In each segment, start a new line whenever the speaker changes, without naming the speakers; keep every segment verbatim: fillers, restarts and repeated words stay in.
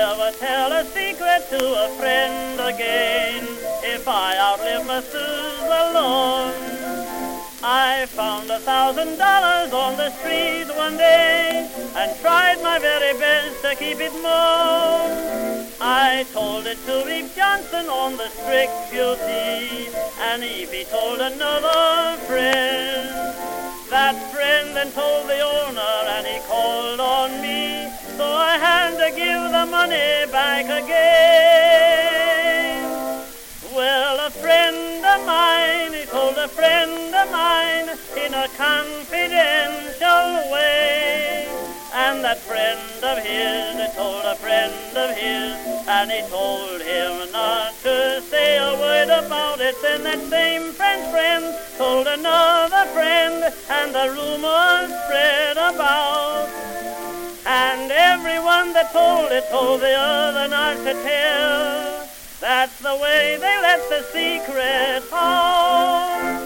never tell a secret to a friend again if I outlive Methuselah. I found a thousand dollars on the street one day and tried my very best to keep it more. I told it to Eve Johnson on the strict Q T, and Evie told another friend. That friend then told the owner, and he called on me, so I had to give the money back again. Well, a friend of mine, he told a friend of mine in a confidential way. And that friend of his, he told a friend of his, and he told him not to say a word about it. Then that same friend's friend told another friend, and the rumor spread about. And everyone that told it told the other not to tell. That's the way they let the secret out.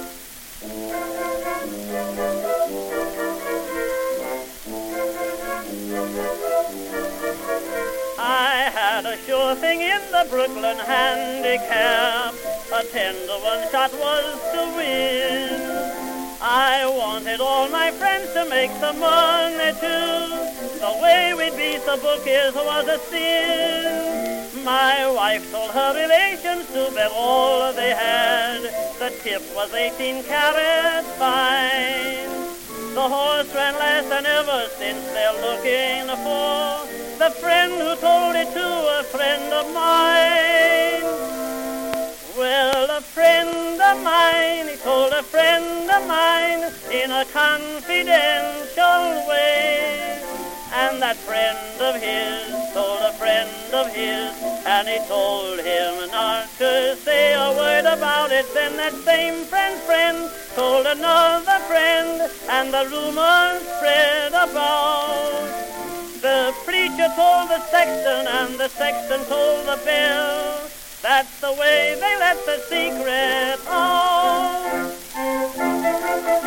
I had a sure thing in the Brooklyn Handicap. A ten to one shot was to win. I wanted all my friends to make some money too. The way we beat the bookies was a sin. My wife told her relations to bet all they had. The tip was eighteen carats fine. The horse ran last, and ever since they're looking for the friend who told it to a friend of mine. Well, a friend of mine, he told a friend of mine in a confidential way. And that friend of his told a friend of his, and he told him not to say a word about it. Then that same friend's friend told another friend, and the rumor spread about. The preacher told the sexton, and the sexton told the bell. That's the way they let the secret out.